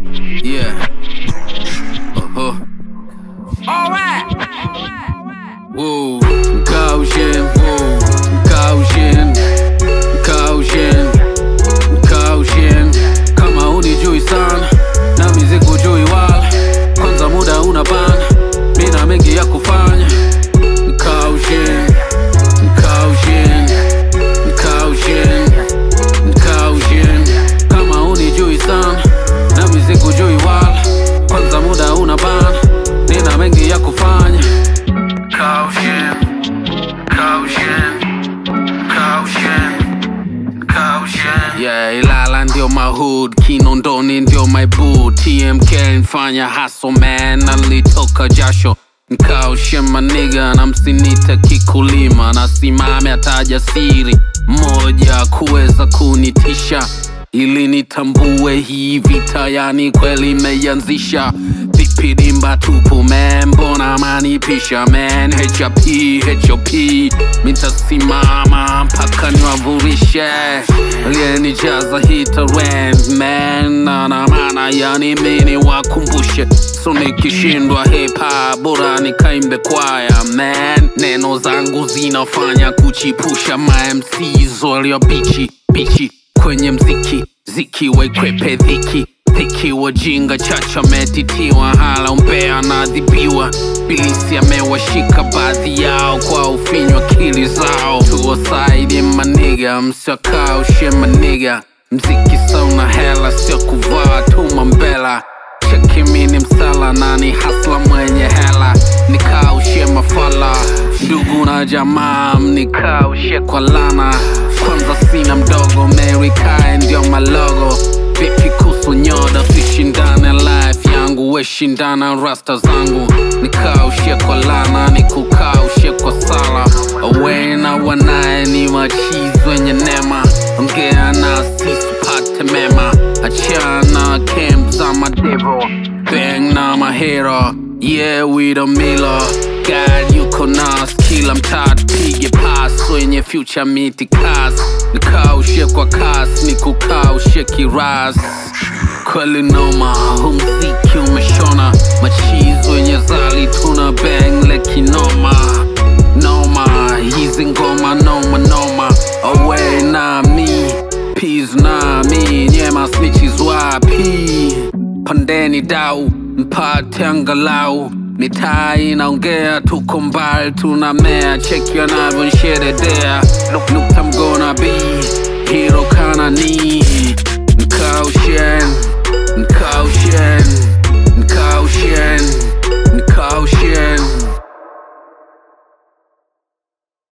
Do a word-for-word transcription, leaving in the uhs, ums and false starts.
Yeah. Uh-huh. Alright. Woo. Caution. Woo. Caution. Caution. Caution. Kama unijui sana na mizigo jui wala, kwanza muda unabana, mina mengi ya kufanya. Caution. Caution. Caution. Caution. Kama unijui sana na mizigo jui wala, kwanza muda unabana, nina mengi ya kufanya. Caution. Caution. Caution. Caution. Yeah, Ilala ndio my hood, Kinondoni ndio my boo. T M K nfanya hustle man, nalitoka jasho. Caution my nigga, na msinita kikulima, nasimame ataja siri moja kuweza kunitisha, ili nitambue hii vita yani kweli meyanzisha. Vipi dimba tupu man, mbona manipisha man. H R P, H O P, mitasimama mpaka niwavurishe. Aliyenijaza hita rent man, na na maana yani mini wakumbushe. So nikishindwa hip hop bora nikaimbe kwaya man. Neno zangu zinafanya kuchipusha ma M Cs walio bichi bichi kwenye mziki, ziki waikwepe dhiki dhiki, wajinga chacha metitiwa, hala umbea na adhibiwa. Bilisi amewashika baadhi yao kwa ufinyu akili zao. Tuwasaidi maniga, msiwakaushe maniga. Mziki sauna hela, sio kuvaa tu mambela. Cheki mini msala, nani hasla mwenye hela. Nikaushe mafala, ndugu na jamaa, mnikaushe kwa lana. Kwanza sina mdogo, Mary Kai ndio malogo. Vipi kusu nyoda, sishindane life yangu, we shindana rasta zangu. Nikaushe kwa lana, nikukaushe kwa sala. Awe na wanae ni machizi wenye nema, ongea na sisi pate mema. Achana camp za madevo, bang na mahero. Yeah, we the Miller. God yuko nas, kila mtaa tupige pass, wenye future miti kas. Nikaushe kwa kas, nikukaushe kiras. Kweli noma, huu mziki umeshona. Machizi wenye zali tuna bang leki noma. Noma, hizi ngoma noma noma. Away na mi, peace na mi. Nyema snitches wapi? Pandeni dau, mpate angalau. Mitaa inaongea, tuko mbali tunamea. Check your navyo nshededea. Look, look, I'm gonna be hero kana ni. Caution.